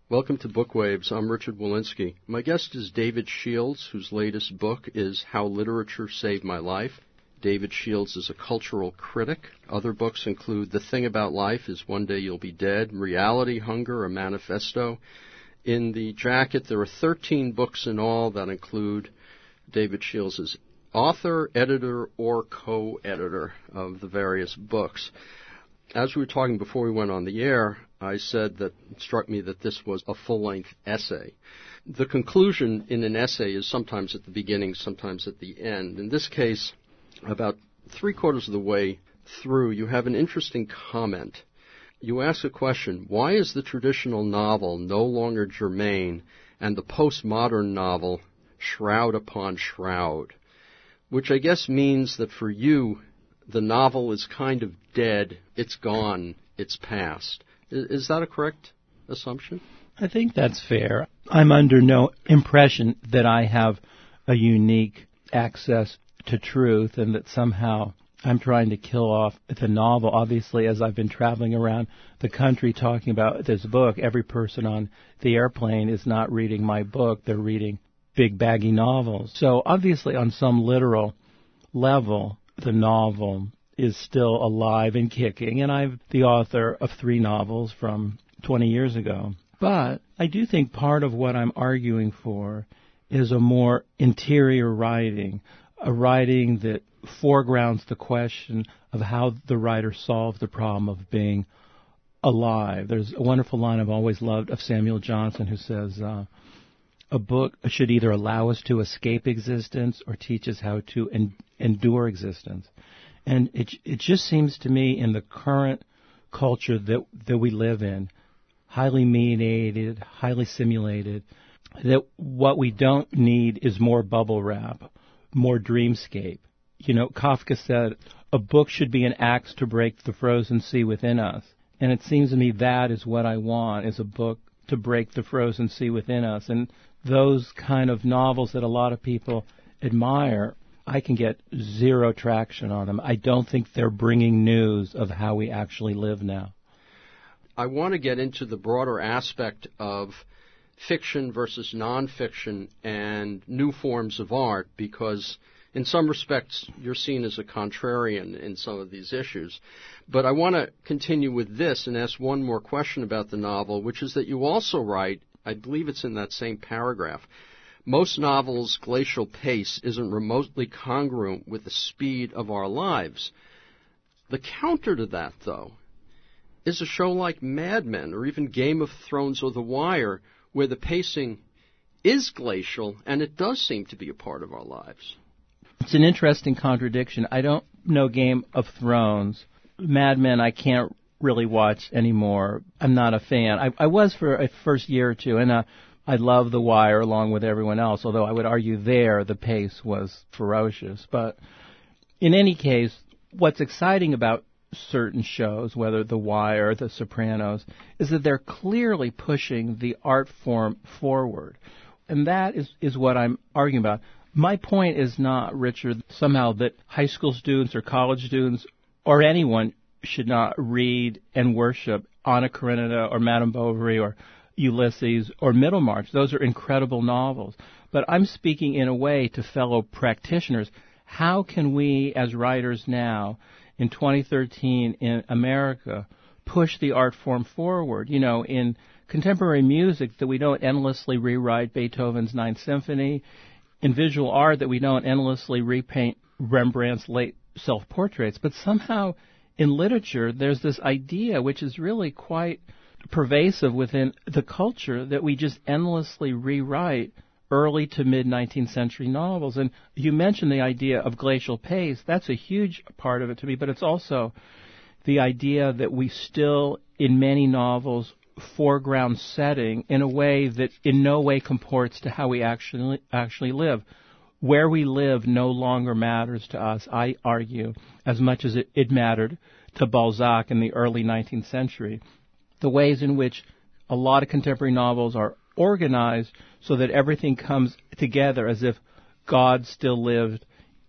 Welcome to Bookwaves. I'm Richard Walensky. My guest is David Shields, whose latest book is How Literature Saved My Life. David Shields is a cultural critic. Other books include The Thing About Life is One Day You'll Be Dead, Reality Hunger, a Manifesto. In the jacket, there are 13 books in all that include David Shields as author, editor, or co-editor of the various books. As we were talking before we went on the air, I said that it struck me that this was a full-length essay. The conclusion in an essay is sometimes at the beginning, sometimes at the end. In this case, about three-quarters of the way through, you have an interesting comment. You ask a question, why is the traditional novel no longer germane and the postmodern novel shroud upon shroud? Which I guess means that for you, the novel is kind of dead, it's gone, it's past. Is that a correct assumption? I think that's fair. I'm under no impression that I have a unique access to truth and that somehow I'm trying to kill off the novel. Obviously, as I've been traveling around the country talking about this book, every person on the airplane is not reading my book. They're reading big, baggy novels. So obviously, on some literal level, the novel is still alive and kicking, and I'm the author of 3 novels from 20 years ago. But I do think part of what I'm arguing for is a more interior writing, a writing that foregrounds the question of how the writer solved the problem of being alive. There's a wonderful line I've always loved of Samuel Johnson who says, a book should either allow us to escape existence or teach us how to endure existence. And it just seems to me in the current culture that we live in, highly mediated, highly simulated, that what we don't need is more bubble wrap, more dreamscape. You know, Kafka said, a book should be an axe to break the frozen sea within us. And it seems to me that is what I want, is a book to break the frozen sea within us. And those kind of novels that a lot of people admire, I can get zero traction on them. I don't think they're bringing news of how we actually live now. I want to get into the broader aspect of fiction versus nonfiction and new forms of art because in some respects you're seen as a contrarian in some of these issues. But I want to continue with this and ask one more question about the novel, which is that you also write, I believe it's in that same paragraph, most novels' glacial pace isn't remotely congruent with the speed of our lives. The counter to that, though, is a show like Mad Men or even Game of Thrones or The Wire, where the pacing is glacial and it does seem to be a part of our lives. It's an interesting contradiction. I don't know Game of Thrones. Mad Men I can't really watch anymore. I'm not a fan. I was for a first year or two, and I love The Wire along with everyone else, although I would argue there the pace was ferocious. But in any case, what's exciting about certain shows, whether The Wire or The Sopranos, is that they're clearly pushing the art form forward. And that is what I'm arguing about. My point is not, Richard, somehow that high school students or college students or anyone should not read and worship Anna Karenina or Madame Bovary or Ulysses or Middlemarch. Those are incredible novels. But I'm speaking in a way to fellow practitioners. How can we as writers now in 2013 in America push the art form forward? You know, in contemporary music that we don't endlessly rewrite Beethoven's Ninth Symphony, in visual art that we don't endlessly repaint Rembrandt's late self-portraits, but somehow in literature there's this idea which is really quite pervasive within the culture that we just endlessly rewrite early to mid-19th century novels. And you mentioned the idea of glacial pace. That's a huge part of it to me, but it's also the idea that we still, in many novels, foreground setting in a way that in no way comports to how we actually live. Where we live no longer matters to us, I argue, as much as it mattered to Balzac in the early 19th century. The ways in which a lot of contemporary novels are organized so that everything comes together as if God still lived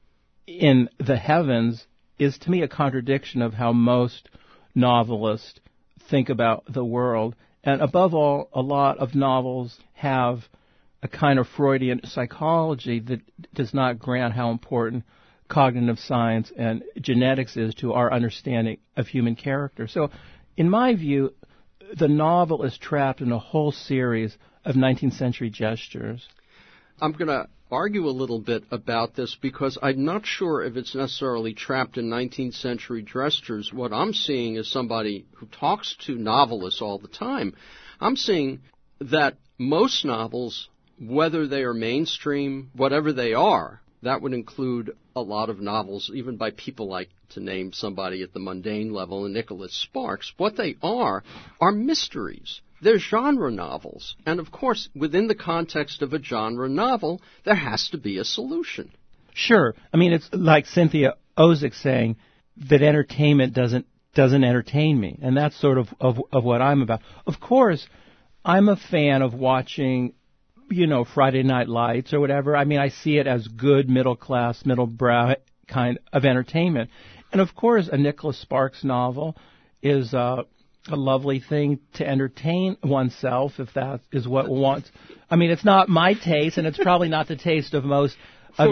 in the heavens is, to me, a contradiction of how most novelists think about the world. And above all, a lot of novels have a kind of Freudian psychology that does not grant how important cognitive science and genetics is to our understanding of human character. So, in my view, the novel is trapped in a whole series of 19th century gestures. I'm going to argue a little bit about this because I'm not sure if it's necessarily trapped in 19th century gestures. What I'm seeing is somebody who talks to novelists all the time. I'm seeing that most novels, whether they are mainstream, whatever they are, that would include a lot of novels, even by people like, to name somebody at the mundane level, Nicholas Sparks. What they are mysteries. They're genre novels. And, of course, within the context of a genre novel, there has to be a solution. Sure. I mean, it's like Cynthia Ozick saying that entertainment doesn't entertain me. And that's sort of what I'm about. Of course, I'm a fan of watching, Friday Night Lights or whatever. I mean, I see it as good middle-class, middle-brow kind of entertainment. And, of course, a Nicholas Sparks novel is a lovely thing to entertain oneself, if that is what one wants. I mean, it's not my taste, and it's probably not the taste of most of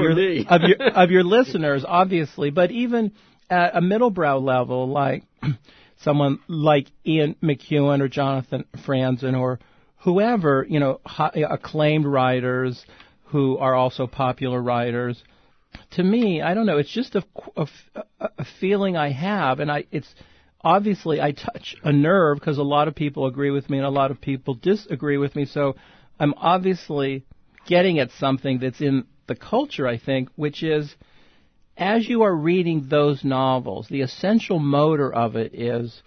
your listeners, obviously. But even at a middle-brow level, like someone like Ian McEwan or Jonathan Franzen or whoever, acclaimed writers who are also popular writers, to me, I don't know, it's just a feeling I have, and it's obviously I touch a nerve because a lot of people agree with me and a lot of people disagree with me, so I'm obviously getting at something that's in the culture, I think, which is, as you are reading those novels, the essential motor of it is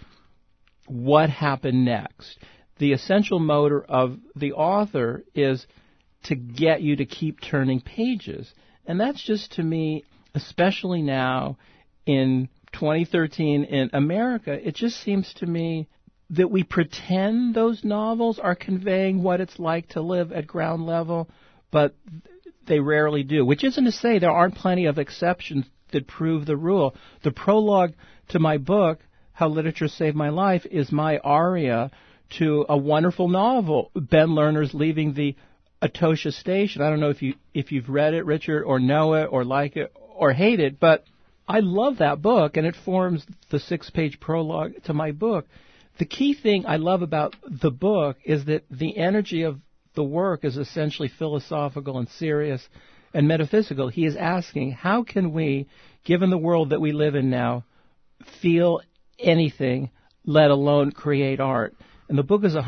what happened next. The essential motor of the author is to get you to keep turning pages. And that's just, to me, especially now in 2013 in America, it just seems to me that we pretend those novels are conveying what it's like to live at ground level, but they rarely do, which isn't to say there aren't plenty of exceptions that prove the rule. The prologue to my book, How Literature Saved My Life, is my aria to a wonderful novel, Ben Lerner's Leaving the Etosha Station. I don't know if you've read it, Richard, or know it, or like it, or hate it, but I love that book, and it forms the 6-page prologue to my book. The key thing I love about the book is that the energy of the work is essentially philosophical and serious and metaphysical. He is asking, how can we, given the world that we live in now, feel anything, let alone create art? And the book is a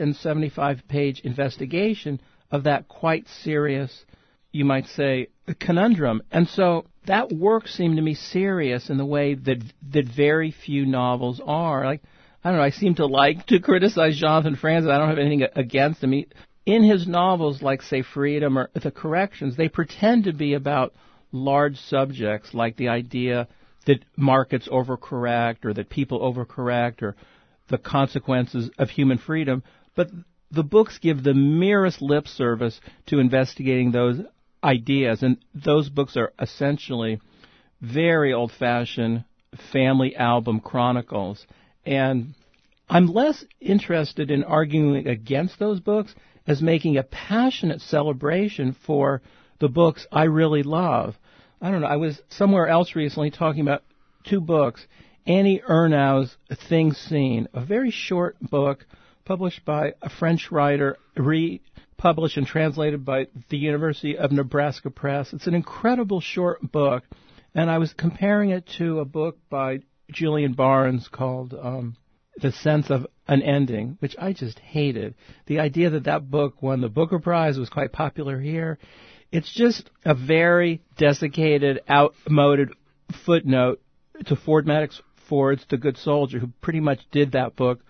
175-page investigation of that quite serious, you might say, conundrum. And so that work seemed to me serious in the way that very few novels are. Like, I don't know, I seem to like to criticize Jonathan Franzen. I don't have anything against him. In his novels, like, say, Freedom or The Corrections, they pretend to be about large subjects, like the idea that markets overcorrect or that people overcorrect or the consequences of human freedom. But the books give the merest lip service to investigating those ideas, and those books are essentially very old-fashioned family album chronicles. And I'm less interested in arguing against those books as making a passionate celebration for the books I really love. I don't know, I was somewhere else recently talking about 2 books. Annie Ernaux's Things Seen, a very short book published by a French writer, republished and translated by the University of Nebraska Press. It's an incredible short book, and I was comparing it to a book by Julian Barnes called The Sense of an Ending, which I just hated. The idea that book won the Booker Prize was quite popular here. It's just a very desiccated, outmoded footnote to Ford Madox Ford's The Good Soldier, who pretty much did that book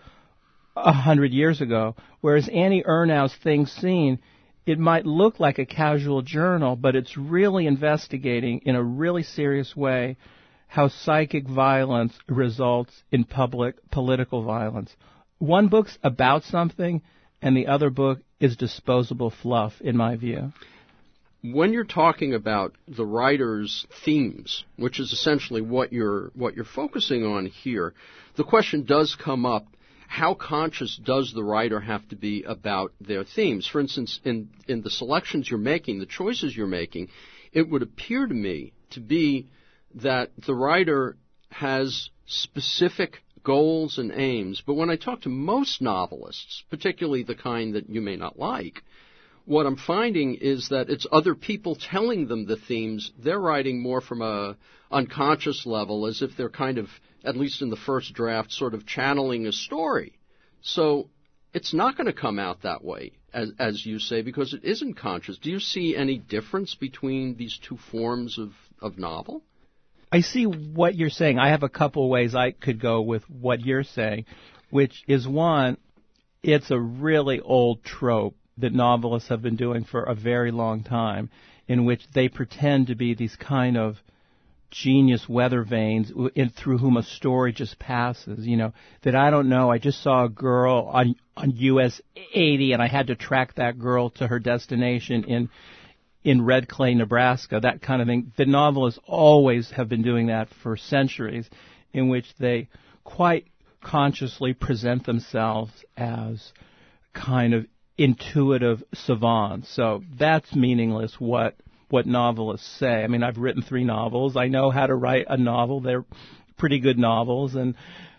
100 years ago. Whereas Annie Ernaux's Things Seen, it might look like a casual journal, but it's really investigating in a really serious way how psychic violence results in public political violence. One book's about something, and the other book is disposable fluff, in my view. When you're talking about the writer's themes, which is essentially what you're focusing on here, the question does come up, how conscious does the writer have to be about their themes? For instance, in the selections you're making, the choices you're making, it would appear to me to be that the writer has specific goals and aims. But when I talk to most novelists, particularly the kind that you may not like, what I'm finding is that it's other people telling them the themes. They're writing more from a unconscious level, as if they're kind of, at least in the first draft, sort of channeling a story. So it's not going to come out that way, as you say, because it isn't conscious. Do you see any difference between these two forms of novel? I see what you're saying. I have a couple ways I could go with what you're saying, which is, one, it's a really old trope that novelists have been doing for a very long time, in which they pretend to be these kind of genius weather vanes through whom a story just passes, that I don't know, I just saw a girl on US 80 and I had to track that girl to her destination in Red Clay, Nebraska, that kind of thing. The novelists always have been doing that for centuries, in which they quite consciously present themselves as kind of intuitive savants. So that's meaningless what novelists say. I mean, I've written 3 novels. I know how to write a novel. They're pretty good novels, and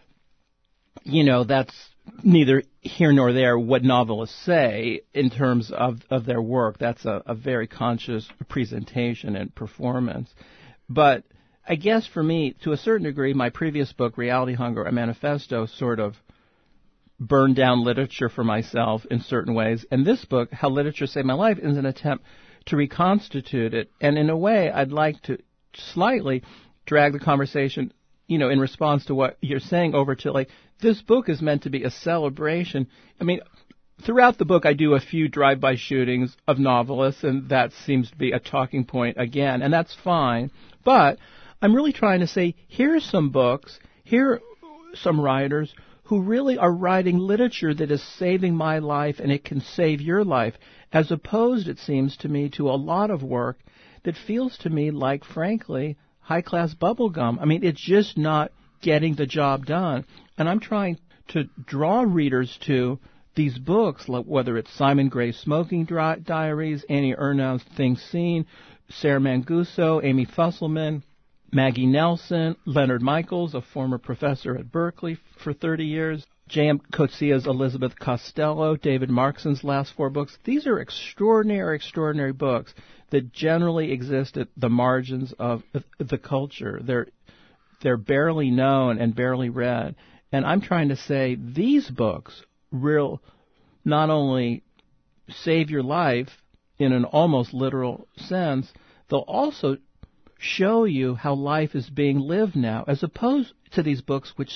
that's neither here nor there what novelists say in terms of their work. That's a very conscious presentation and performance. But I guess for me, to a certain degree, my previous book, Reality Hunger, a Manifesto, sort of burned down literature for myself in certain ways. And this book, How Literature Saved My Life, is an attempt to reconstitute it. And in a way, I'd like to slightly drag the conversation, in response to what you're saying, over to, this book is meant to be a celebration. I mean, throughout the book, I do a few drive-by shootings of novelists, and that seems to be a talking point again, and that's fine. But I'm really trying to say, here's some books, here are some writers who really are writing literature that is saving my life, and it can save your life, as opposed, it seems to me, to a lot of work that feels to me like, frankly, high-class bubblegum. I mean, it's just not getting the job done. And I'm trying to draw readers to these books, like whether it's Simon Gray's Smoking Diaries, Annie Ernaux's Things Seen, Sarah Manguso, Amy Fusselman, Maggie Nelson, Leonard Michaels, a former professor at Berkeley for 30 years, J.M. Coetzee's Elizabeth Costello, David Markson's last 4 books. These are extraordinary, extraordinary books that generally exist at the margins of the culture. They're barely known and barely read. And I'm trying to say these books will not only save your life in an almost literal sense, they'll also show you how life is being lived now, as opposed to these books which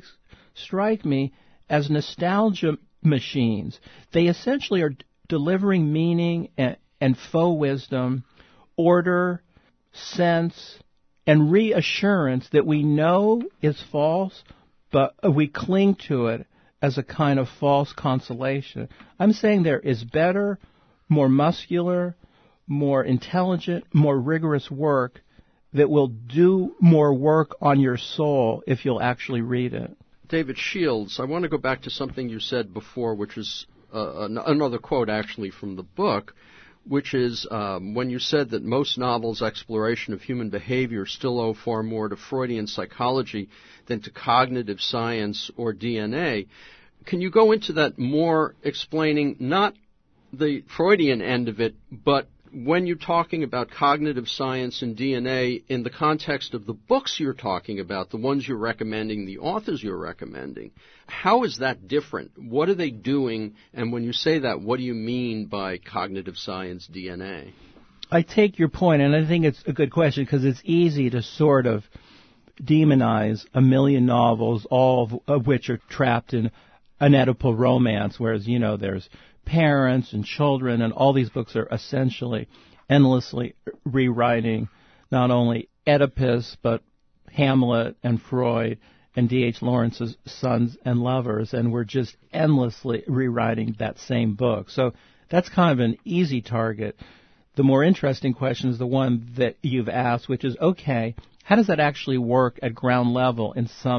strike me as nostalgia machines. They essentially are delivering meaning and faux wisdom, order, sense, and reassurance that we know is false, but we cling to it as a kind of false consolation. I'm saying there is better, more muscular, more intelligent, more rigorous work that will do more work on your soul if you'll actually read it. David Shields, I want to go back to something you said before, which is another quote actually from the book, which is when you said that most novels' exploration of human behavior still owe far more to Freudian psychology than to cognitive science or DNA. Can you go into that more, explaining not the Freudian end of it, but when you're talking about cognitive science and DNA in the context of the books you're talking about, the ones you're recommending, the authors you're recommending, how is that different? What are they doing? And when you say that, what do you mean by cognitive science DNA? I take your point, and I think it's a good question because it's easy to sort of demonize a million novels, all of which are trapped in an Oedipal romance, whereas, there's parents and children, and all these books are essentially endlessly rewriting not only Oedipus, but Hamlet and Freud and D.H. Lawrence's Sons and Lovers, and we're just endlessly rewriting that same book. So that's kind of an easy target. The more interesting question is the one that you've asked, which is, okay, how does that actually work at ground level in some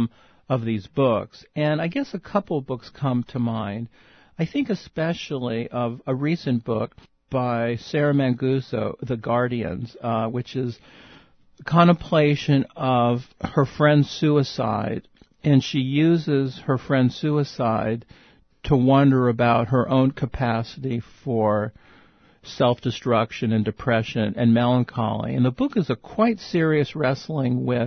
of these books. And I guess a couple of books come to mind. I think especially of a recent book by Sarah Manguso, The Guardians, which is contemplation of her friend's suicide. And she uses her friend's suicide to wonder about her own capacity for self-destruction and depression and melancholy. And the book is a quite serious wrestling with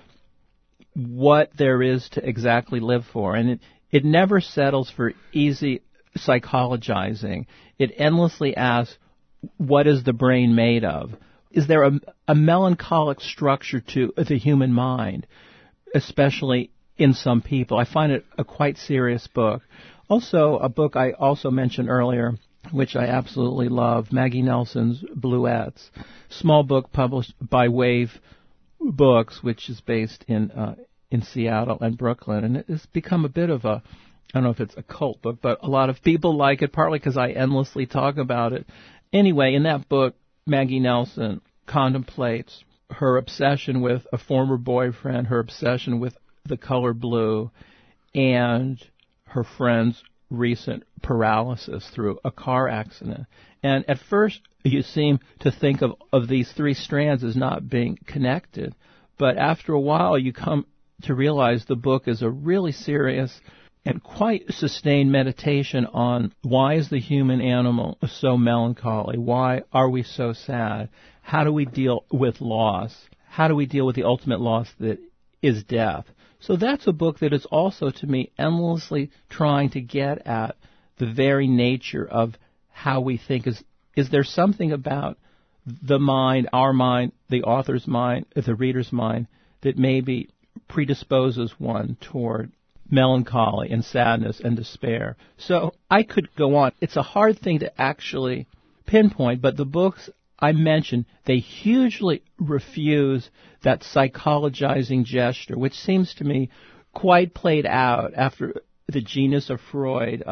what there is to exactly live for. And it never settles for easy psychologizing. It endlessly asks, what is the brain made of? Is there a melancholic structure to the human mind, especially in some people? I find it a quite serious book. Also, a book I also mentioned earlier, which I absolutely love, Maggie Nelson's Bluets. Small book published by Wave Books, which is based in Seattle and Brooklyn. And it's become a bit of a, I don't know if it's a cult book, but a lot of people like it, partly because I endlessly talk about it. Anyway, in that book, Maggie Nelson contemplates her obsession with a former boyfriend, her obsession with the color blue, and her friend's recent paralysis through a car accident. And at first, you seem to think of these three strands as not being connected. But after a while, you come to realize the book is a really serious and quite sustained meditation on why is the human animal so melancholy? Why are we so sad? How do we deal with loss? How do we deal with the ultimate loss that is death? So that's a book that is also, to me, endlessly trying to get at the very nature of how we think. Is there something about the mind, our mind, the author's mind, the reader's mind, that maybe predisposes one toward melancholy and sadness and despair? So I could go on. It's a hard thing to actually pinpoint, but the books I mentioned, they hugely refuse that psychologizing gesture, which seems to me quite played out after the genius of Freud,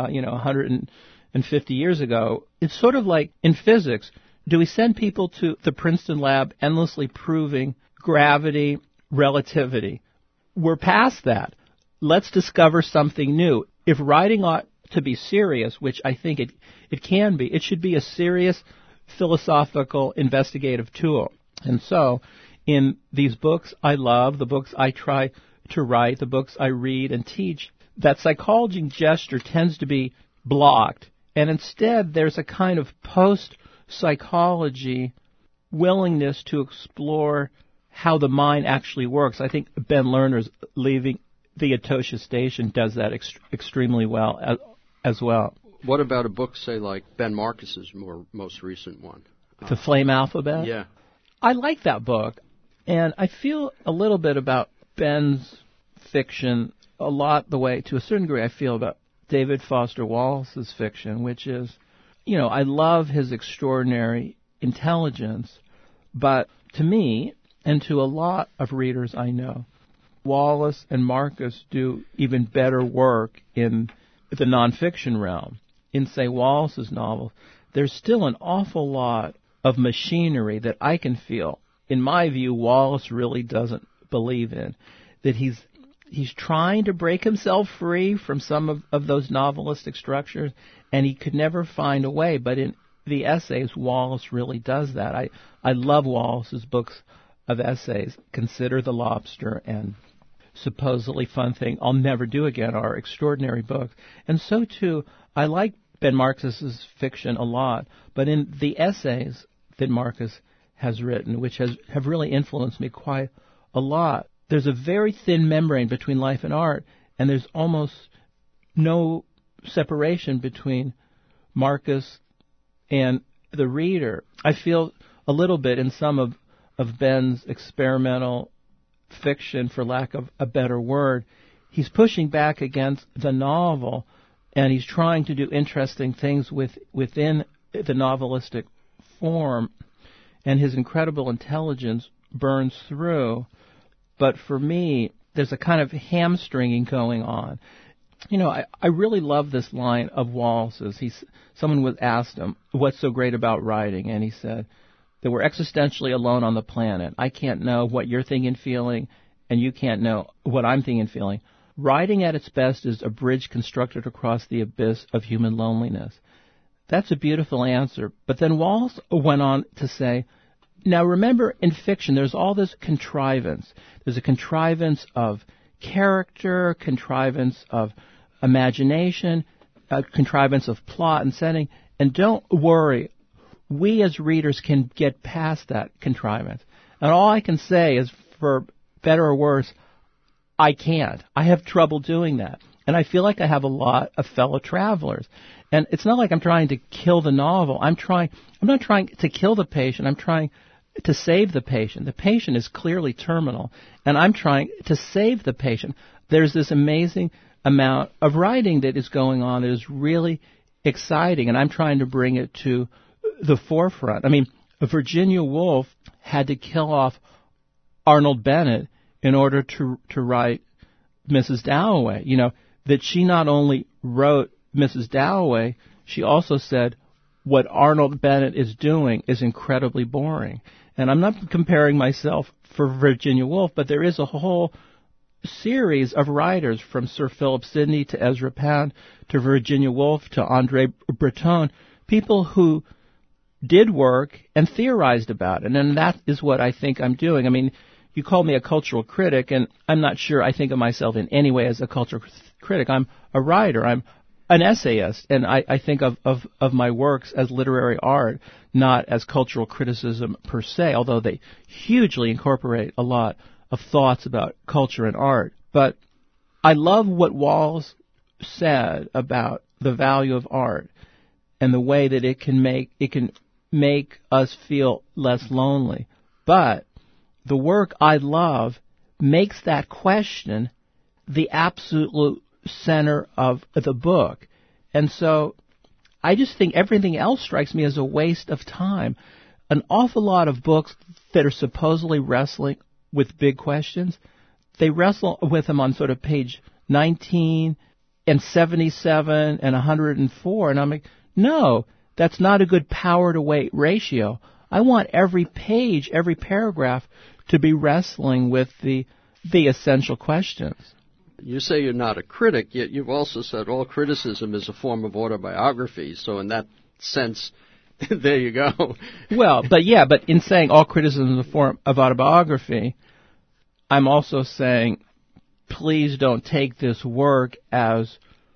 150 years ago. It's sort of like in physics. Do we send people to the Princeton lab endlessly proving gravity, relativity? We're past that. Let's discover something new. If writing ought to be serious, which I think it can be, it should be a serious philosophical investigative tool. And so, in these books I love, the books I try to write, the books I read and teach, that psychology gesture tends to be blocked. And instead, there's a kind of post-psychology willingness to explore how the mind actually works. I think Ben Lerner's Leaving the Etosha Station does that extremely well as well. What about a book, say, like Ben Marcus's most recent one? The Flame Alphabet? Yeah. I like that book, and I feel a little bit about Ben's fiction a lot the way, to a certain degree, I feel about David Foster Wallace's fiction, which is, I love his extraordinary intelligence, but to me, and to a lot of readers I know, Wallace and Marcus do even better work in the nonfiction realm. In, say, Wallace's novels, there's still an awful lot of machinery that I can feel, in my view, Wallace really doesn't believe in. That he's trying to break himself free from some of those novelistic structures, and he could never find a way. But in the essays, Wallace really does that. I love Wallace's books of essays. Consider the Lobster and Supposedly Fun Thing I'll Never Do Again are extraordinary books. And so, too, I like Ben Marcus's fiction a lot, but in the essays that Marcus has written, which have really influenced me quite a lot, there's a very thin membrane between life and art, and there's almost no separation between Marcus and the reader. I feel a little bit in some of Ben's experimental fiction, for lack of a better word, he's pushing back against the novel, and he's trying to do interesting things within the novelistic form, and his incredible intelligence burns through. But for me, there's a kind of hamstringing going on. I really love this line of Wallace's. Someone was asked him, what's so great about writing? And he said, that we're existentially alone on the planet. I can't know what you're thinking and feeling, and you can't know what I'm thinking and feeling. writing at its best is a bridge constructed across the abyss of human loneliness. That's a beautiful answer. But then Walls went on to say, now remember, in fiction, there's all this contrivance. There's a contrivance of character, contrivance of imagination, contrivance of plot and setting. And don't worry, we as readers can get past that contrivance. And all I can say is, for better or worse, I can't. I have trouble doing that. And I feel like I have a lot of fellow travelers. And it's not like I'm trying to kill the novel. I'm not trying to kill the patient. I'm trying to save the patient. The patient is clearly terminal, and I'm trying to save the patient. There's this amazing amount of writing that is going on that is really exciting, and I'm trying to bring it to the forefront. I mean, Virginia Woolf had to kill off Arnold Bennett in order to write Mrs. Dalloway. You know, that she not only wrote Mrs. Dalloway, she also said, what Arnold Bennett is doing is incredibly boring. And I'm not comparing myself for Virginia Woolf, but there is a whole series of writers, from Sir Philip Sidney to Ezra Pound to Virginia Woolf to André Breton, people who did work and theorized about it. And that is what I think I'm doing. I mean, you call me a cultural critic, and I'm not sure I think of myself in any way as a cultural critic. I'm a writer. I'm an essayist, and I think of my works as literary art, not as cultural criticism per se, although they hugely incorporate a lot of thoughts about culture and art. But I love what Walls said about the value of art and the way that it can make us feel less lonely. But the work I love makes that question the absolute center of the book. And so I just think everything else strikes me as a waste of time. An awful lot of books that are supposedly wrestling with big questions, they wrestle with them on sort of page 19 and 77 and 104. And I'm like, no, that's not a good power to weight ratio. I want every page, every paragraph to be wrestling with the essential questions. You say you're not a critic, yet you've also said all criticism is a form of autobiography. So in that sense, there you go. Well, but in saying all criticism is a form of autobiography, I'm also saying, please don't take this work as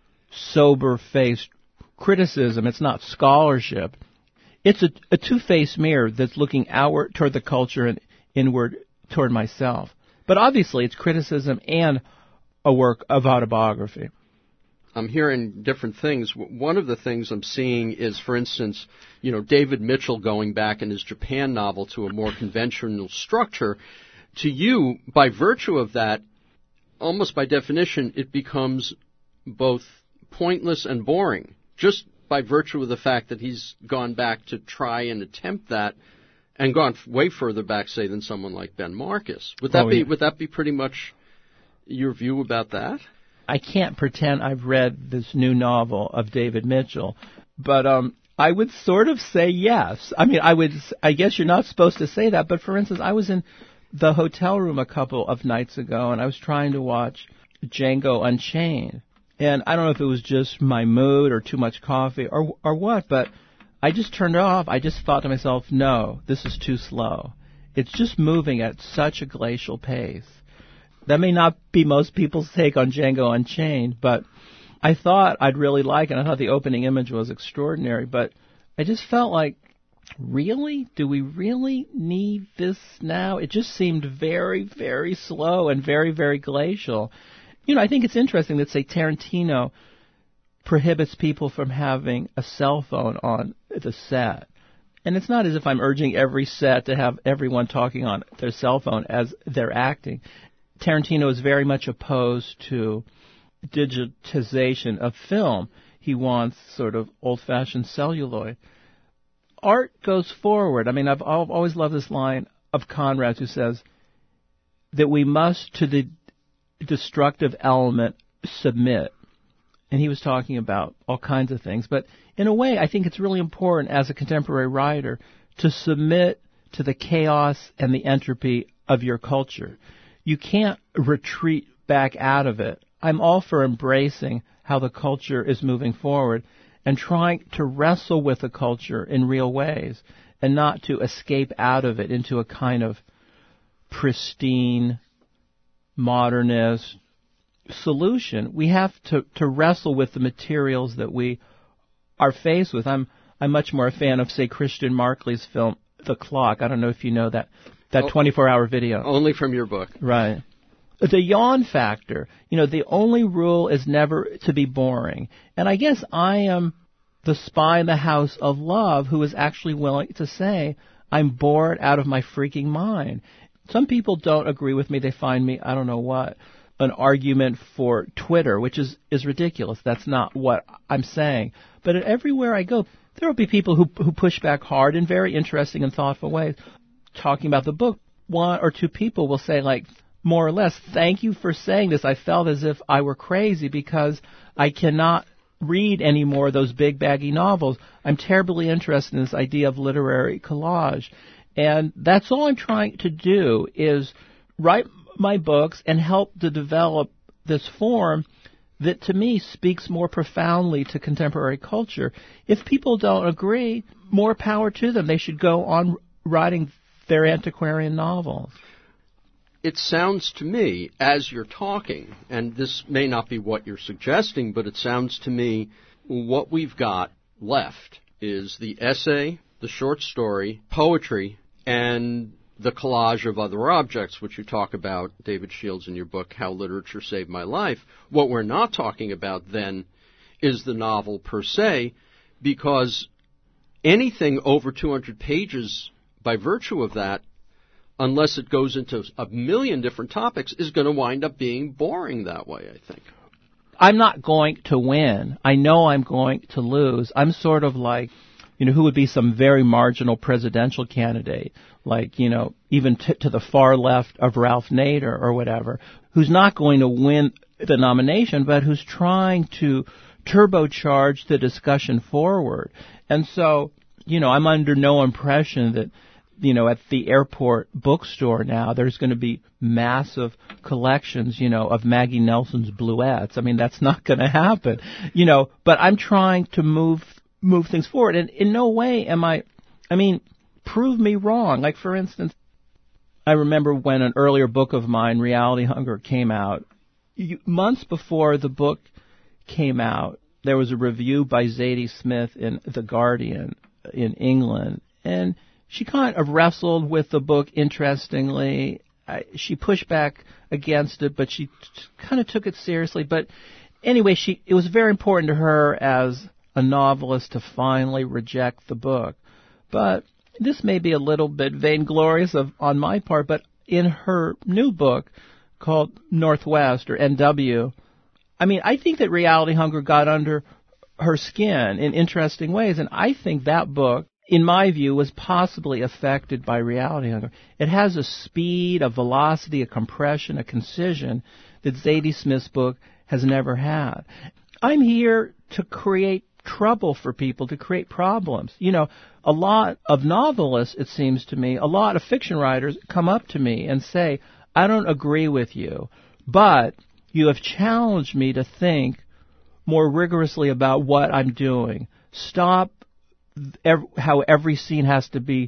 sober-faced criticism. It's not scholarship. It's a two-faced mirror that's looking outward toward the culture and inward toward myself. But obviously it's criticism and a work of autobiography. I'm hearing different things. One of the things I'm seeing is, for instance, David Mitchell going back in his Japan novel to a more conventional structure. To you, by virtue of that, almost by definition, it becomes both pointless and boring, just by virtue of the fact that he's gone back to try and attempt that and gone way further back, say, than someone like Ben Marcus. Would that be pretty much your view about that? I can't pretend I've read this new novel of David Mitchell, but I would sort of say yes. I mean, I guess you're not supposed to say that, but for instance, I was in the hotel room a couple of nights ago, and I was trying to watch Django Unchained. And I don't know if it was just my mood or too much coffee or what, but I just turned it off. I just thought to myself, no, this is too slow. It's just moving at such a glacial pace. That may not be most people's take on Django Unchained, but I thought I'd really like it. I thought the opening image was extraordinary, but I just felt like, really? Do we really need this now? It just seemed very, very slow and very, very glacial. I think it's interesting that, say, Tarantino prohibits people from having a cell phone on the set. And it's not as if I'm urging every set to have everyone talking on their cell phone as they're acting. Tarantino is very much opposed to digitization of film. He wants sort of old-fashioned celluloid. Art goes forward. I mean, I've always loved this line of Conrad's who says that we must, to the destructive element, submit. And he was talking about all kinds of things. But in a way, I think it's really important as a contemporary writer to submit to the chaos and the entropy of your culture. You can't retreat back out of it I'm all for embracing how the culture is moving forward and trying to wrestle with the culture in real ways and not to escape out of it into a kind of pristine, modernist solution. We have to wrestle with the materials that we are faced with. I'm much more a fan of, say, Christian Markley's film, The Clock. I don't know if you know that 24-hour video. Only from your book. Right. The yawn factor. The only rule is never to be boring. And I guess I am the spy in the house of love who is actually willing to say, I'm bored out of my freaking mind. Some people don't agree with me. They find me, I don't know what, an argument for Twitter, which is ridiculous. That's not what I'm saying. But everywhere I go, there will be people who push back hard in very interesting and thoughtful ways. Talking about the book, one or two people will say, like, more or less, thank you for saying this. I felt as if I were crazy because I cannot read any more of those big, baggy novels. I'm terribly interested in this idea of literary collage. And that's all I'm trying to do is write my books and help to develop this form that to me speaks more profoundly to contemporary culture. If people don't agree, more power to them. They should go on writing their antiquarian novels. It sounds to me, as you're talking, and this may not be what you're suggesting, but it sounds to me what we've got left is the essay, the short story, poetry, and the collage of other objects, which you talk about, David Shields, in your book, How Literature Saved My Life. What we're not talking about, then, is the novel per se, because anything over 200 pages, by virtue of that, unless it goes into a million different topics, is going to wind up being boring that way, I think. I'm not going to win. I know I'm going to lose. I'm sort of like, who would be some very marginal presidential candidate, like, even to the far left of Ralph Nader or whatever, who's not going to win the nomination, but who's trying to turbocharge the discussion forward. And so, I'm under no impression that, at the airport bookstore now, there's going to be massive collections, of Maggie Nelson's Bluettes. I mean, that's not going to happen, but I'm trying to move things forward. And in no way prove me wrong. Like, for instance, I remember when an earlier book of mine, Reality Hunger, came out. Months before the book came out, there was a review by Zadie Smith in The Guardian in England, and she kind of wrestled with the book interestingly. She pushed back against it, but she kind of took it seriously. But anyway, it was very important to her as a novelist to finally reject the book. But this may be a little bit vainglorious on my part, but in her new book called Northwest, or NW, I think that Reality Hunger got under her skin in interesting ways, and I think that book, in my view, was possibly affected by Reality Hunger. It has a speed, a velocity, a compression, a concision that Zadie Smith's book has never had. I'm here to create trouble for people, to create problems. A lot of novelists, it seems to me, a lot of fiction writers come up to me and say, I don't agree with you, but you have challenged me to think more rigorously about what I'm doing. Stop how every scene has to be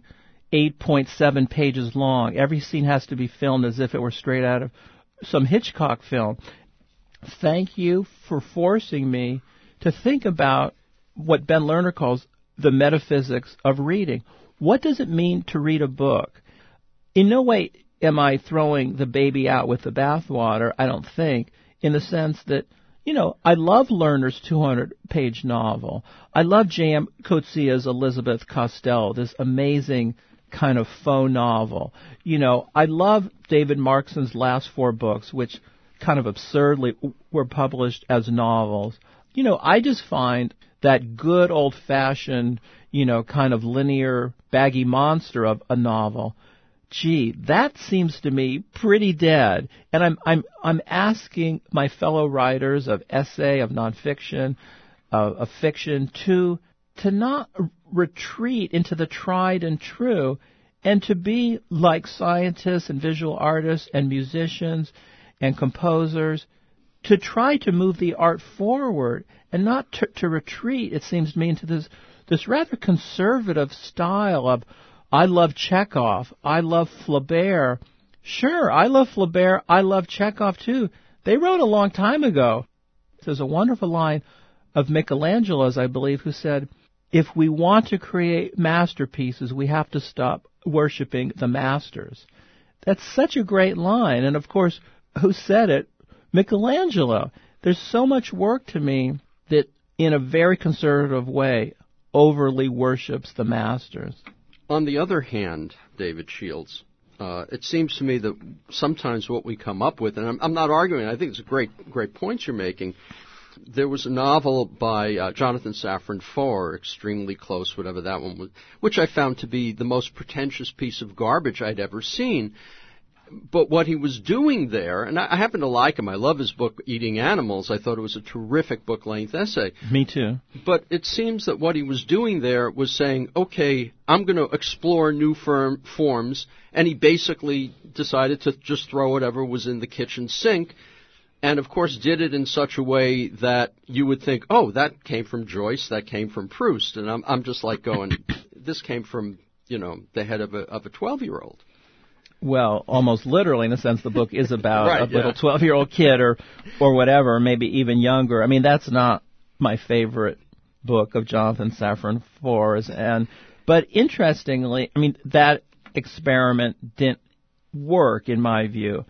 8.7 pages long. Every scene has to be filmed as if it were straight out of some Hitchcock film. Thank you for forcing me to think about what Ben Lerner calls the metaphysics of reading. What does it mean to read a book? In no way am I throwing the baby out with the bathwater, I don't think, in the sense that, I love Lerner's 200-page novel. I love J.M. Coetzee's Elizabeth Costello, this amazing kind of faux novel. I love David Markson's last 4 books, which kind of absurdly were published as novels. I just find that good old-fashioned, kind of linear, baggy monster of a novel, gee, that seems to me pretty dead. And I'm asking my fellow writers of essay, of nonfiction, of fiction, to not retreat into the tried and true, and to be like scientists and visual artists and musicians and composers, to try to move the art forward and not to retreat, it seems to me, into this rather conservative style of, I love Chekhov, I love Flaubert. Sure, I love Flaubert, I love Chekhov too. They wrote a long time ago. There's a wonderful line of Michelangelo's, I believe, who said, if we want to create masterpieces, we have to stop worshiping the masters. That's such a great line. And of course, who said it? Michelangelo. There's so much work to me that, in a very conservative way, overly worships the masters. On the other hand, David Shields, it seems to me that sometimes what we come up with, and I'm not arguing, I think it's a great point you're making. There was a novel by Jonathan Safran Foer, Extremely Close, whatever that one was, which I found to be the most pretentious piece of garbage I'd ever seen. But what he was doing there, and I happen to like him, I love his book, Eating Animals. I thought it was a terrific book-length essay. Me too. But it seems that what he was doing there was saying, okay, I'm going to explore new forms, and he basically decided to just throw whatever was in the kitchen sink, and of course did it in such a way that you would think, oh, that came from Joyce, that came from Proust, and I'm just like going, this came from, the head of a 12-year-old. Well, almost literally, in a sense, the book is about a little 12-year-old kid or whatever, maybe even younger. I mean, that's not my favorite book of Jonathan Safran Foer's. But interestingly, I mean, that experiment didn't work, in my view.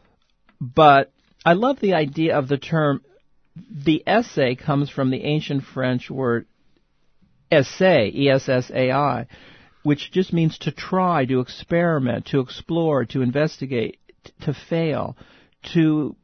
But I love the idea of the term. The essay comes from the ancient French word essai, E-S-S-A-I, which just means to try, to experiment, to explore, to investigate, to fail, to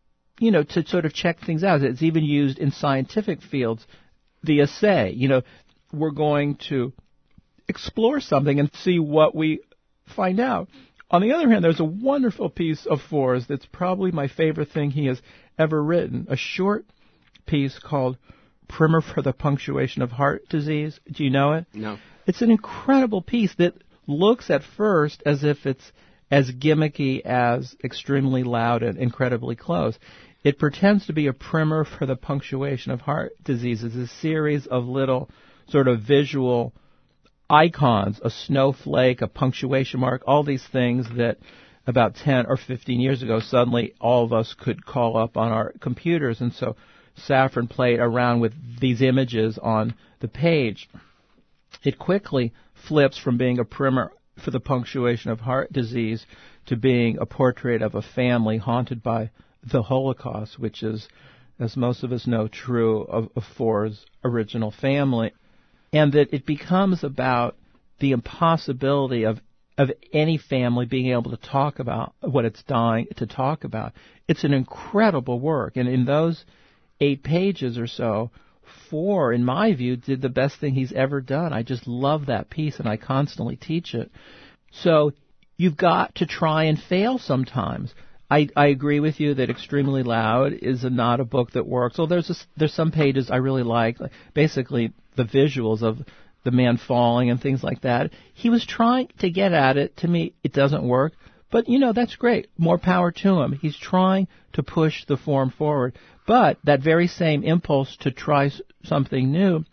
sort of check things out. It's even used in scientific fields, the essay. We're going to explore something and see what we find out. On the other hand, there's a wonderful piece of Foer's that's probably my favorite thing he has ever written, a short piece called Primer for the Punctuation of Heart Disease. Do you know it? No. It's an incredible piece that looks at first as if it's as gimmicky as Extremely Loud and Incredibly Close. It pretends to be a primer for the punctuation of heart disease. It's a series of little sort of visual icons, a snowflake, a punctuation mark, all these things that about 10 or 15 years ago suddenly all of us could call up on our computers. And so Safran played around with these images on the page. It quickly flips from being a primer for the punctuation of heart disease to being a portrait of a family haunted by the Holocaust, which is, as most of us know, true of Foer's original family. And that it becomes about the impossibility of any family being able to talk about what it's dying to talk about. It's an incredible work. And in those 8 pages or so, Foer, in my view, did the best thing he's ever done. I just love that piece, and I constantly teach it. So you've got to try and fail sometimes. I agree with you that Extremely Loud is not a book that works. So there's some pages I really like basically the visuals of the man falling and things like that. He was trying to get at it. To me, it doesn't work. But, that's great. More power to him. He's trying to push the form forward. But that very same impulse to try something new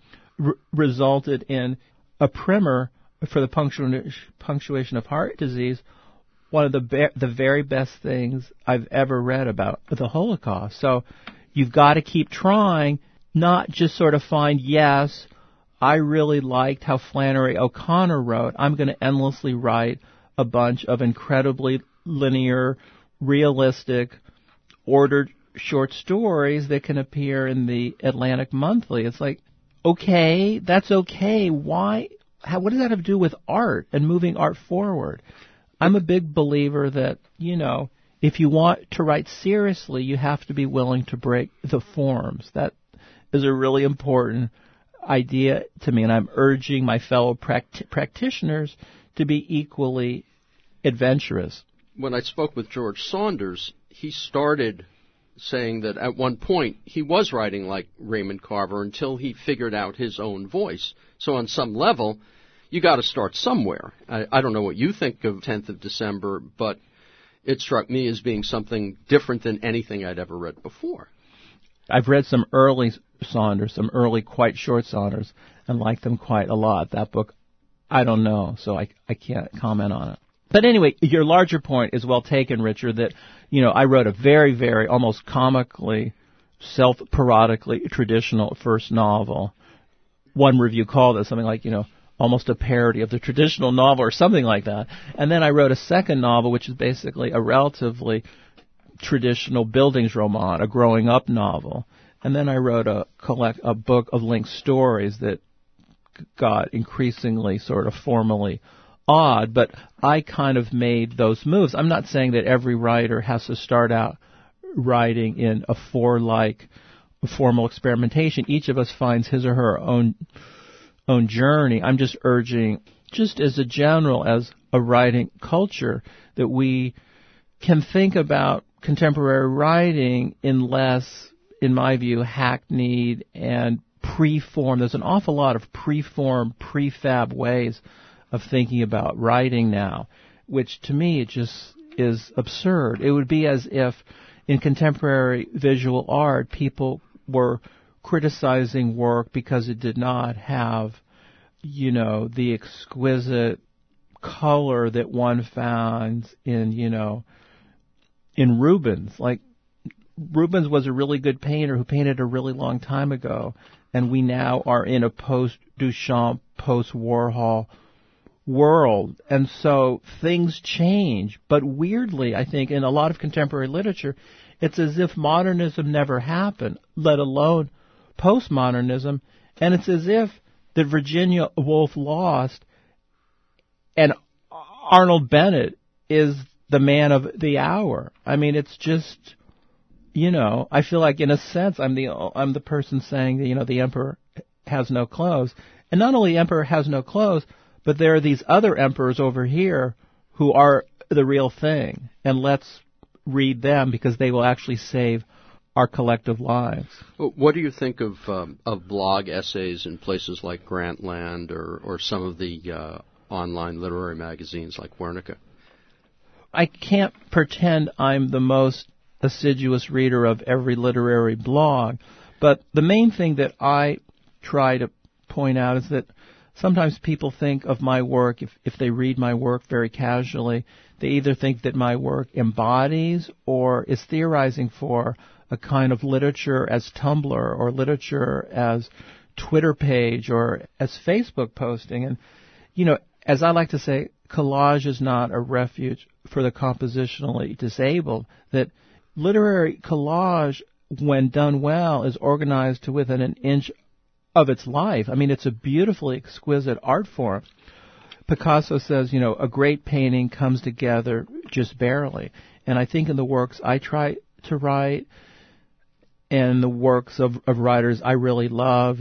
resulted in a primer for the punctuation of heart disease, one of the very best things I've ever read about the Holocaust. So you've got to keep trying, not just sort of find, yes, I really liked how Flannery O'Connor wrote. I'm going to endlessly write a bunch of incredibly linear, realistic, ordered short stories that can appear in the Atlantic Monthly. It's like, okay, that's okay. Why? What does that have to do with art and moving art forward? I'm a big believer that, if you want to write seriously, you have to be willing to break the forms. That is a really important idea to me, and I'm urging my fellow practitioners to be equally adventurous. When I spoke with George Saunders, he started saying that at one point he was writing like Raymond Carver until he figured out his own voice. So on some level, you got to start somewhere. I don't know what you think of 10th of December, but it struck me as being something different than anything I'd ever read before. I've read some early Saunders, some early quite short Saunders, and liked them quite a lot. That book, I don't know, so I can't comment on it. But anyway, your larger point is well taken, Richard, that, I wrote a very, very, almost comically, self-parodically traditional first novel. One review called it something like, almost a parody of the traditional novel or something like that. And then I wrote a second novel, which is basically a relatively traditional buildings roman, a growing up novel. And then I wrote a book of linked stories that got increasingly sort of formally odd, but I kind of made those moves. I'm not saying that every writer has to start out writing in a like formal experimentation. Each of us finds his or her own journey. I'm just urging, just as a writing culture, that we can think about contemporary writing in less, in my view, hackneyed and preformed. There's an awful lot of preformed, prefab ways of thinking about writing now, which to me it just is absurd. It would be as if in contemporary visual art people were criticizing work because it did not have, the exquisite color that one finds in Rubens. Like, Rubens was a really good painter who painted a really long time ago, and we now are in a post-Duchamp, post-Warhol world. And so things change. But weirdly, I think, in a lot of contemporary literature, it's as if modernism never happened, let alone postmodernism. And it's as if that Virginia Woolf lost and Arnold Bennett is the man of the hour. I mean, it's just, I feel like in a sense I'm the person saying that, the emperor has no clothes. And not only the emperor has no clothes, but there are these other emperors over here who are the real thing. And let's read them because they will actually save our collective lives. Well, what do you think of blog essays in places like Grantland or some of the online literary magazines like Guernica? I can't pretend I'm the most assiduous reader of every literary blog, but the main thing that I try to point out is that sometimes people think of my work, if they read my work very casually, they either think that my work embodies or is theorizing for a kind of literature as Tumblr or literature as Twitter page or as Facebook posting. And, as I like to say, collage is not a refuge for the compositionally disabled, that literary collage, when done well, is organized to within an inch of its life. I mean, it's a beautifully exquisite art form. Picasso says, a great painting comes together just barely. And I think in the works I try to write and the works of writers I really love,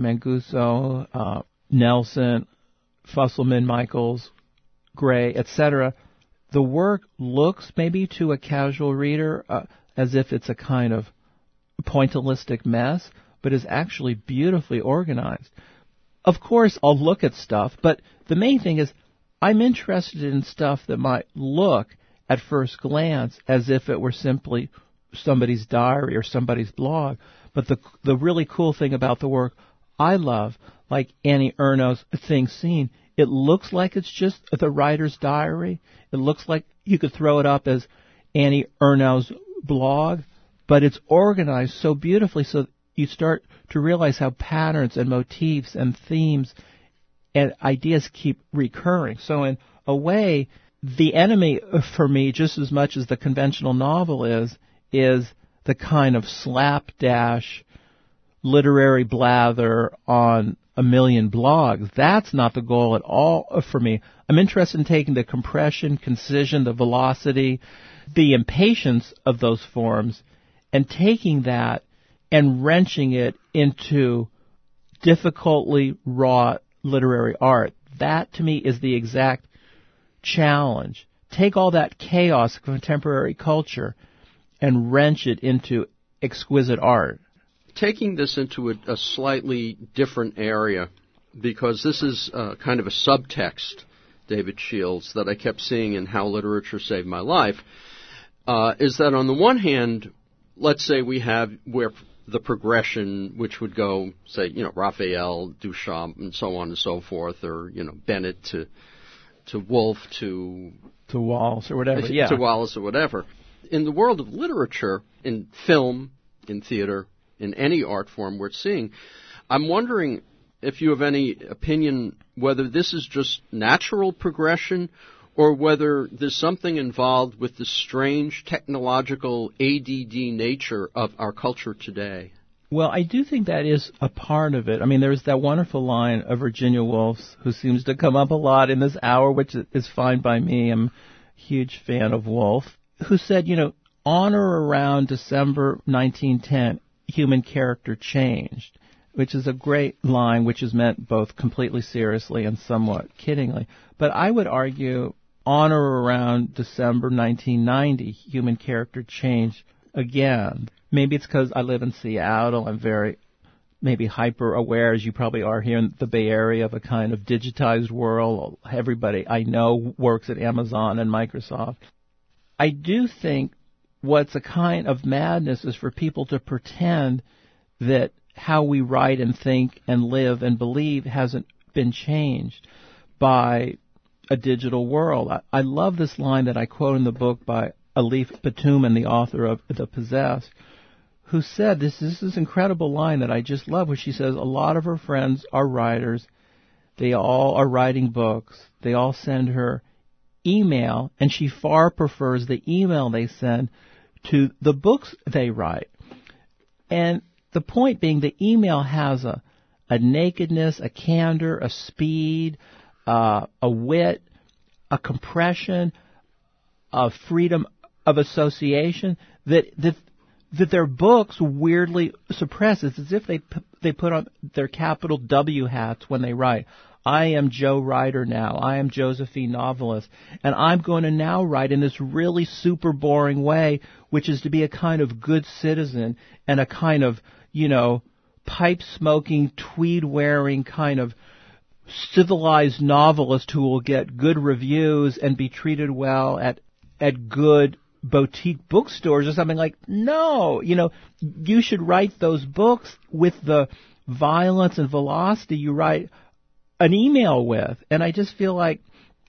Mancuso, Nelson, Fusselman, Michaels, Gray, etc., the work looks maybe to a casual reader as if it's a kind of pointillistic mess, but is actually beautifully organized. Of course, I'll look at stuff, but the main thing is I'm interested in stuff that might look at first glance as if it were simply somebody's diary or somebody's blog. But the really cool thing about the work I love, like Annie Ernaux's Things Seen, it looks like it's just the writer's diary. It looks like you could throw it up as Annie Ernaux's blog, but it's organized so beautifully so you start to realize how patterns and motifs and themes and ideas keep recurring. So in a way, the enemy for me, just as much as the conventional novel is the kind of slapdash literary blather on a million blogs. That's not the goal at all for me. I'm interested in taking the compression, concision, the velocity, the impatience of those forms, and taking that and wrenching it into difficultly wrought literary art. That, to me, is the exact challenge. Take all that chaos of contemporary culture and wrench it into exquisite art. Taking this into a slightly different area, because this is kind of a subtext, David Shields, that I kept seeing in How Literature Saved My Life. is that on the one hand, let's say we have where the progression, which would go, say, Raphael, Duchamp, and so on and so forth, or, Bennett to Woolf to Wallace or whatever, yeah. To Wallace or whatever. In the world of literature, in film, in theater, in any art form we're seeing, I'm wondering if you have any opinion whether this is just natural progression or whether there's something involved with the strange technological ADD nature of our culture today. Well, I do think that is a part of it. I mean, there's that wonderful line of Virginia Woolf's, who seems to come up a lot in this hour, which is fine by me. I'm a huge fan of Woolf, who said, on or around December 1910, human character changed, which is a great line, which is meant both completely seriously and somewhat kiddingly. But I would argue on or around December 1990, human character changed again. Maybe it's because I live in Seattle. I'm very maybe hyper aware, as you probably are here in the Bay Area, of a kind of digitized world. Everybody I know works at Amazon and Microsoft. I do think what's a kind of madness is for people to pretend that how we write and think and live and believe hasn't been changed by a digital world. I love this line that I quote in the book by Alif Batuman, the author of The Possessed, who said this incredible line that I just love, where she says, a lot of her friends are writers. They all are writing books. They all send her email, and she far prefers the email they send to the books they write. And the point being, the email has a nakedness, a candor, a speed, a wit, a compression, a freedom of association that their books weirdly suppress. It's as if they put on their capital W hats when they write. I am Joe Writer now. I am Josephine Novelist. And I'm going to now write in this really super boring way, which is to be a kind of good citizen and a kind of, pipe-smoking, tweed-wearing kind of civilized novelist who will get good reviews and be treated well at good boutique bookstores or something. Like, no, you should write those books with the violence and velocity you write an email with. And I just feel like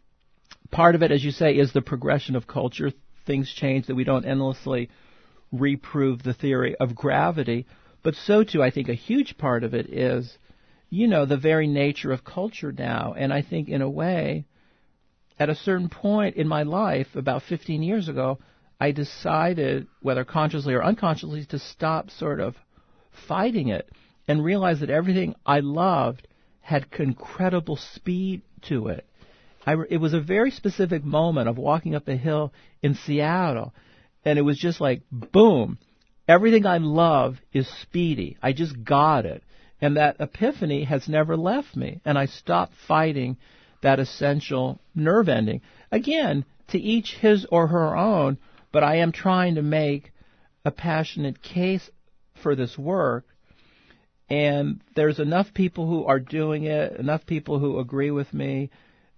part of it, as you say, is the progression of culture. Things change, that we don't endlessly reprove the theory of gravity. But so, too, I think a huge part of it is, the very nature of culture now. And I think, in a way, at a certain point in my life, about 15 years ago, I decided, whether consciously or unconsciously, to stop sort of fighting it and realize that everything I loved had incredible speed to it. It was a very specific moment of walking up a hill in Seattle, and it was just like, boom, everything I love is speedy. I just got it. And that epiphany has never left me, and I stopped fighting that essential nerve ending. Again, to each his or her own, but I am trying to make a passionate case for this work. And there's enough people who are doing it, enough people who agree with me.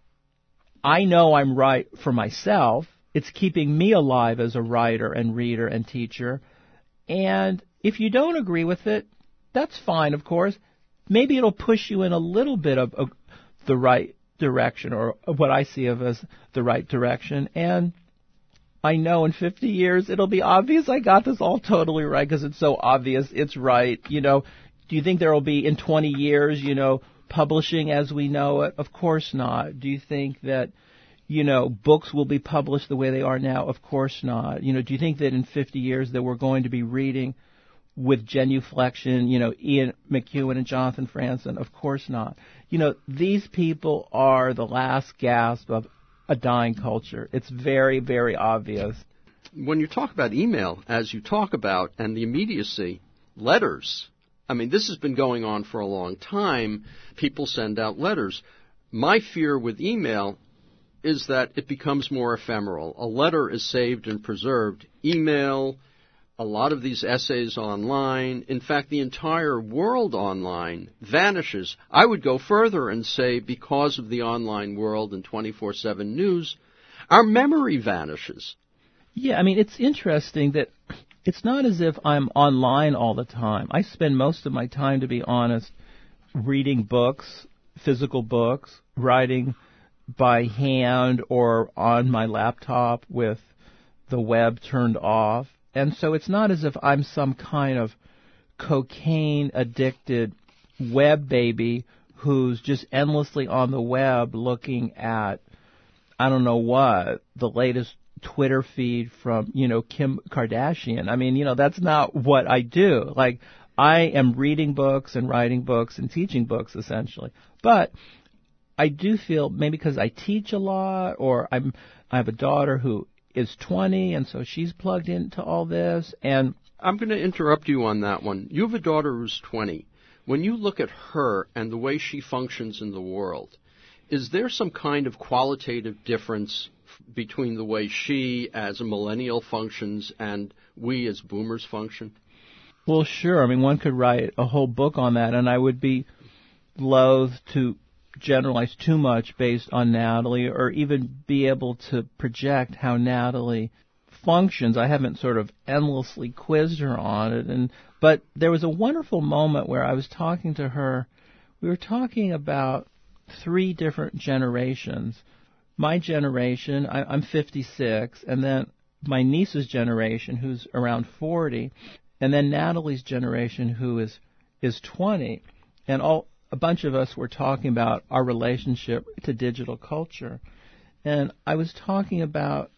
I know I'm right for myself. It's keeping me alive as a writer and reader and teacher. And if you don't agree with it, that's fine, of course. Maybe it'll push you in a little bit of the right direction, or what I see of as the right direction. And I know in 50 years it'll be obvious I got this all totally right, because it's so obvious it's right. Do you think there will be in 20 years, publishing as we know it? Of course not. Do you think that, books will be published the way they are now? Of course not. Do you think that in 50 years that we're going to be reading with genuflection, Ian McEwan and Jonathan Franzen? Of course not. These people are the last gasp of a dying culture. It's very, very obvious. When you talk about email, as you talk about, and the immediacy, letters, I mean, this has been going on for a long time. People send out letters. My fear with email is that it becomes more ephemeral. A letter is saved and preserved. Email, a lot of these essays online, in fact, the entire world online vanishes. I would go further and say, because of the online world and 24/7 news, our memory vanishes. Yeah, I mean, it's interesting that it's not as if I'm online all the time. I spend most of my time, to be honest, reading books, physical books, writing by hand or on my laptop with the web turned off. And so it's not as if I'm some kind of cocaine-addicted web baby who's just endlessly on the web looking at, I don't know what, the latest Twitter feed from, Kim Kardashian. I mean, that's not what I do. Like, I am reading books and writing books and teaching books, essentially. But I do feel, maybe because I teach a lot, or I have a daughter who is 20, and so she's plugged into all this. And I'm going to interrupt you on that one. You have a daughter who's 20. When you look at her and the way she functions in the world, is there some kind of qualitative difference between the way she, as a millennial, functions and we, as boomers, function? Well, sure. I mean, one could write a whole book on that, and I would be loath to generalize too much based on Natalie, or even be able to project how Natalie functions. I haven't sort of endlessly quizzed her on it, but there was a wonderful moment where I was talking to her. We were talking about 3 different generations. My generation, I'm 56, and then my niece's generation, who's around 40, and then Natalie's generation, who is 20, and a bunch of us were talking about our relationship to digital culture. And I was talking about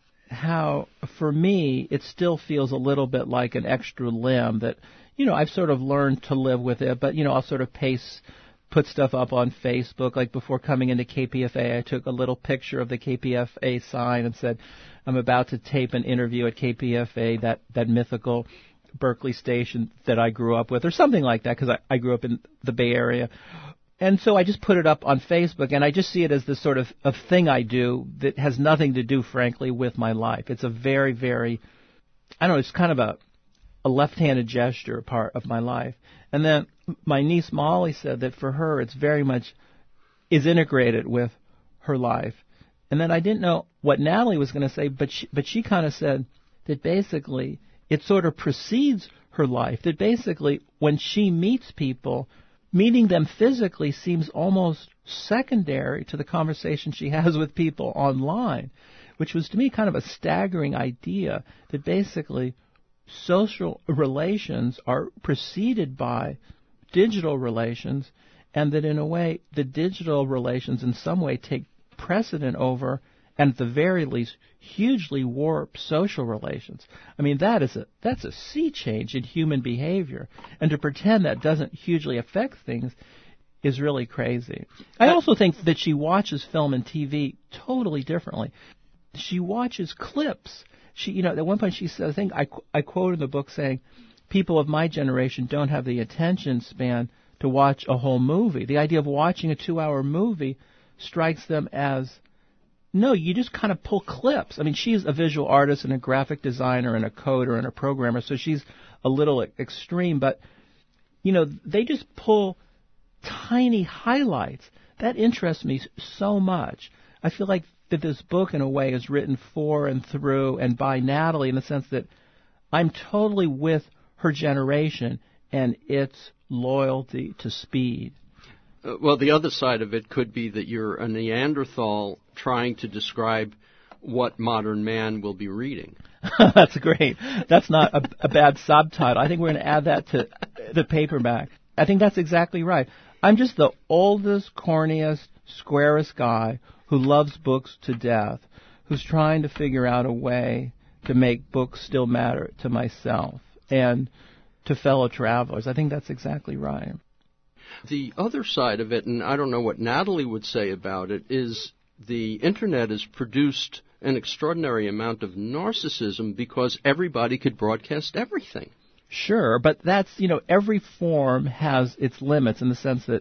how, for me, it still feels a little bit like an extra limb that, I've sort of learned to live with it, but, I'll sort of put stuff up on Facebook. Like before coming into KPFA, I took a little picture of the KPFA sign and said, I'm about to tape an interview at KPFA, that mythical Berkeley station that I grew up with, or something like that, because I grew up in the Bay Area. And so I just put it up on Facebook, and I just see it as this sort of thing I do that has nothing to do, frankly, with my life. It's a very, very, I don't know, it's kind of a left-handed gesture part of my life. And then my niece Molly said that for her it's very much is integrated with her life. And then I didn't know what Natalie was going to say, but she kind of said that basically it sort of precedes her life, that basically when she meets people, meeting them physically seems almost secondary to the conversation she has with people online, which was to me kind of a staggering idea, that basically social relations are preceded by digital relations, and that in a way the digital relations in some way take precedent over, and at the very least hugely warp social relations. I mean, that's a sea change in human behavior, and to pretend that doesn't hugely affect things is really crazy. I also think that she watches film and TV totally differently. She watches clips. She, at one point she said, I think I quoted in the book saying, people of my generation don't have the attention span to watch a whole movie. The idea of watching a 2-hour movie strikes them as, no, you just kind of pull clips. I mean, she's a visual artist and a graphic designer and a coder and a programmer, so she's a little extreme, but, they just pull tiny highlights. That interests me so much. I feel like that this book, in a way, is written for and through and by Natalie, in the sense that I'm totally with her generation and its loyalty to speed. Well, the other side of it could be that you're a Neanderthal trying to describe what modern man will be reading. That's great. That's not a bad subtitle. I think we're going to add that to the paperback. I think that's exactly right. I'm just the oldest, corniest, squarest guy who loves books to death, who's trying to figure out a way to make books still matter to myself and to fellow travelers. I think that's exactly right. The other side of it, and I don't know what Natalie would say about it, is the Internet has produced an extraordinary amount of narcissism because everybody could broadcast everything. Sure, but that's, every form has its limits in the sense that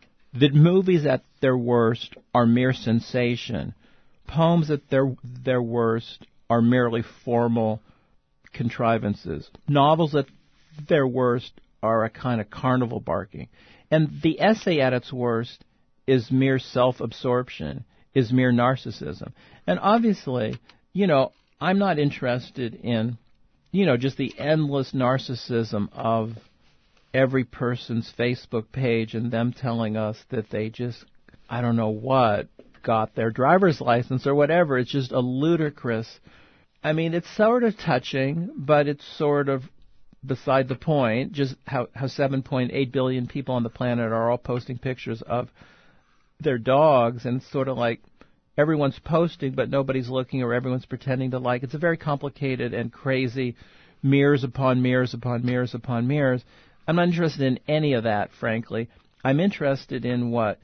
movies at their worst are mere sensation. Poems at their worst are merely formal contrivances. Novels at their worst are a kind of carnival barking. And the essay at its worst is mere self-absorption, is mere narcissism. And obviously, I'm not interested in, just the endless narcissism of every person's Facebook page and them telling us that they just, I don't know what, got their driver's license or whatever. It's just a ludicrous. I mean, it's sort of touching, but it's sort of beside the point, just how 7.8 billion people on the planet are all posting pictures of their dogs, and it's sort of like everyone's posting, but nobody's looking, or everyone's pretending to like. It's a very complicated and crazy mirrors upon mirrors upon mirrors upon mirrors. I'm not interested in any of that, frankly. I'm interested in what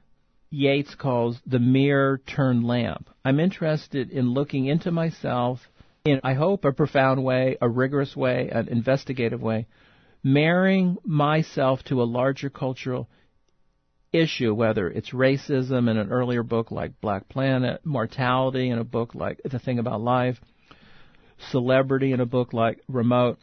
Yeats calls the mirror-turned-lamp. I'm interested in looking into myself in, I hope, a profound way, a rigorous way, an investigative way, marrying myself to a larger cultural issue, whether it's racism in an earlier book like Black Planet, mortality in a book like The Thing About Life, celebrity in a book like Remote,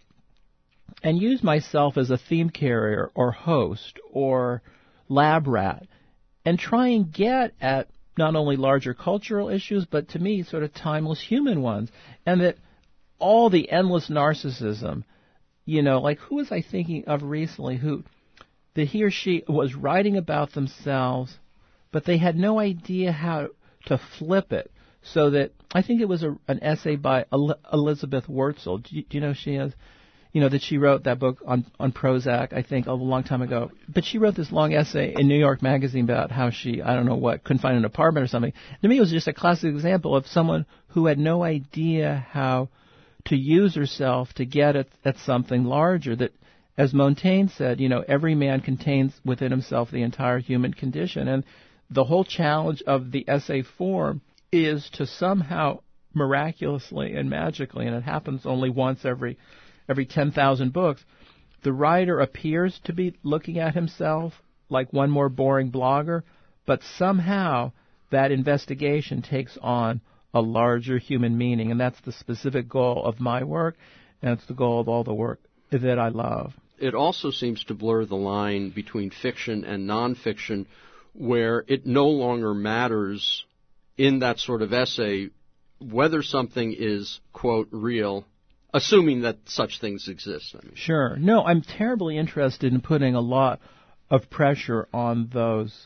and use myself as a theme carrier or host or lab rat and try and get at not only larger cultural issues, but to me, sort of timeless human ones. And that all the endless narcissism, like who was I thinking of recently that he or she was writing about themselves, but they had no idea how to flip it. So that, I think it was an essay by Elizabeth Wurtzel. Do you know who she is? That she wrote that book on Prozac, I think, a long time ago. But she wrote this long essay in New York Magazine about how she, I don't know what, couldn't find an apartment or something. To me, it was just a classic example of someone who had no idea how to use herself to get at something larger. That, as Montaigne said, every man contains within himself the entire human condition. And the whole challenge of the essay form is to somehow miraculously and magically, and it happens only once every 10,000 books, the writer appears to be looking at himself like one more boring blogger, but somehow that investigation takes on a larger human meaning, and that's the specific goal of my work, and it's the goal of all the work that I love. It also seems to blur the line between fiction and nonfiction, where it no longer matters in that sort of essay whether something is, quote, real, assuming that such things exist. Sure. No, I'm terribly interested in putting a lot of pressure on those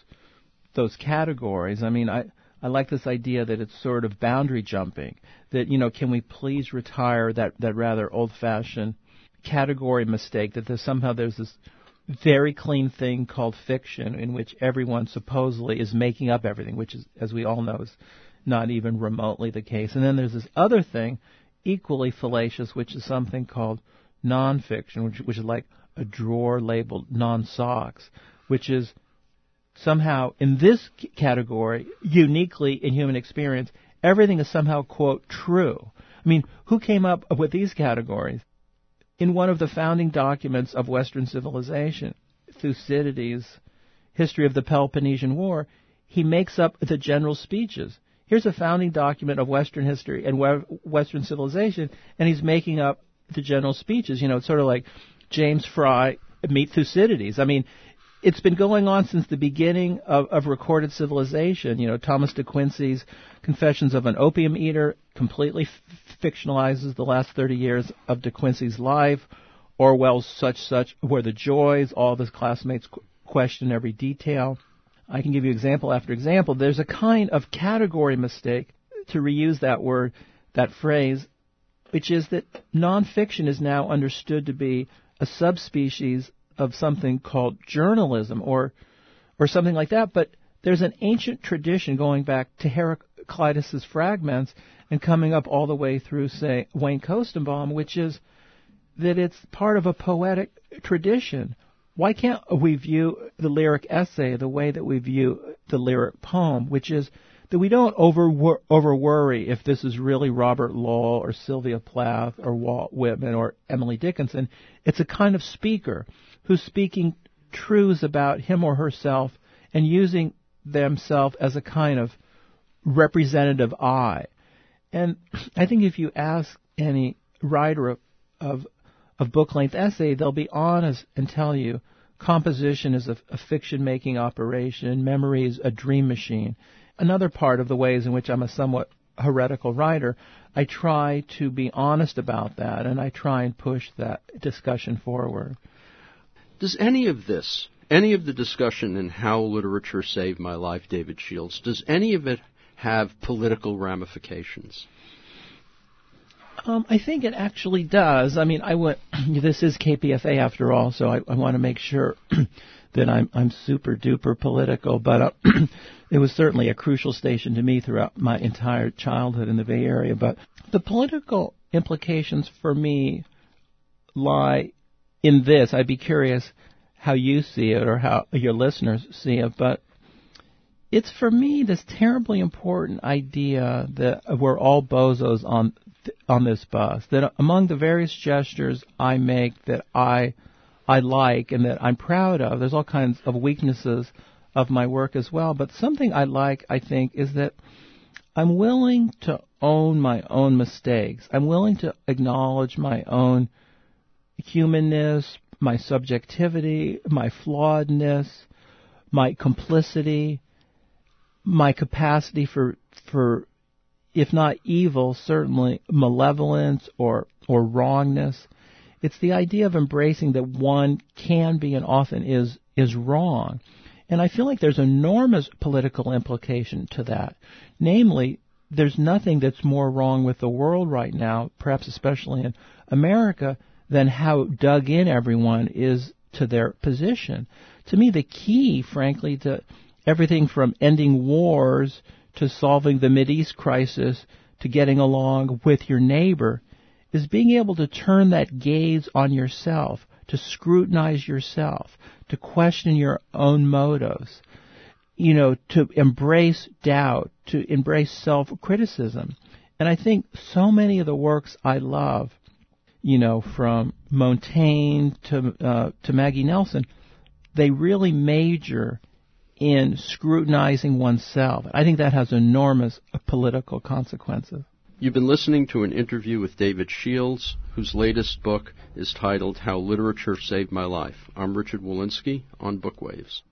categories. I mean, I like this idea that it's sort of boundary jumping, that, can we please retire that rather old-fashioned category mistake, that there's this very clean thing called fiction in which everyone supposedly is making up everything, which is, as we all know, is not even remotely the case. And then there's this other thing, equally fallacious, which is something called nonfiction, which is like a drawer labeled non-socks, which is somehow, in this category, uniquely in human experience, everything is somehow, quote, true. I mean, who came up with these categories? In one of the founding documents of Western civilization, Thucydides' History of the Peloponnesian War, he makes up the general speeches. Here's a founding document of Western history and Western civilization, and he's making up the general speeches. It's sort of like James Fry meet Thucydides. I mean, it's been going on since the beginning of recorded civilization. Thomas de Quincey's Confessions of an Opium Eater completely fictionalizes the last 30 years of de Quincey's life. Orwell's Such Were the Joys. All of his classmates question every detail. I can give you example after example. There's a kind of category mistake, to reuse that word, that phrase, which is that nonfiction is now understood to be a subspecies of something called journalism or something like that. But there's an ancient tradition going back to Heraclitus' Fragments and coming up all the way through, say, Wayne Koestenbaum, which is that it's part of a poetic tradition. Why can't we view the lyric essay the way that we view the lyric poem, which is that we don't over worry if this is really Robert Lowell or Sylvia Plath or Walt Whitman or Emily Dickinson. It's a kind of speaker who's speaking truths about him or herself and using themselves as a kind of representative I. And I think if you ask any writer of book-length essay, they'll be honest and tell you composition is a fiction-making operation, memory is a dream machine. Another part of the ways in which I'm a somewhat heretical writer, I try to be honest about that, and I try and push that discussion forward. Does any of the discussion in How Literature Saved My Life, David Shields, does any of it have political ramifications? I think it actually does. I mean, this is KPFA after all, so I want to make sure that I'm super duper political, but it was certainly a crucial station to me throughout my entire childhood in the Bay Area. But the political implications for me lie in this. I'd be curious how you see it or how your listeners see it, but it's for me this terribly important idea that we're all bozos on this bus, that among the various gestures I make that I like and that I'm proud of, there's all kinds of weaknesses of my work as well, but something I like, I think, is that I'm willing to own my own mistakes. I'm willing to acknowledge my own humanness, my subjectivity, my flawedness, my complicity, my capacity for if not evil, certainly malevolence or wrongness. It's the idea of embracing that one can be and often is wrong. And I feel like there's enormous political implication to that. Namely, there's nothing that's more wrong with the world right now, perhaps especially in America, than how dug in everyone is to their position. To me, the key, frankly, to everything from ending wars to solving the Mideast crisis to getting along with your neighbor is being able to turn that gaze on yourself, to scrutinize yourself, to question your own motives, to embrace doubt, to embrace self-criticism. And I think so many of the works I love, from Montaigne to Maggie Nelson, they really major in scrutinizing oneself. I think that has enormous political consequences. You've been listening to an interview with David Shields, whose latest book is titled How Literature Saved My Life. I'm Richard Wolinski on Bookwaves.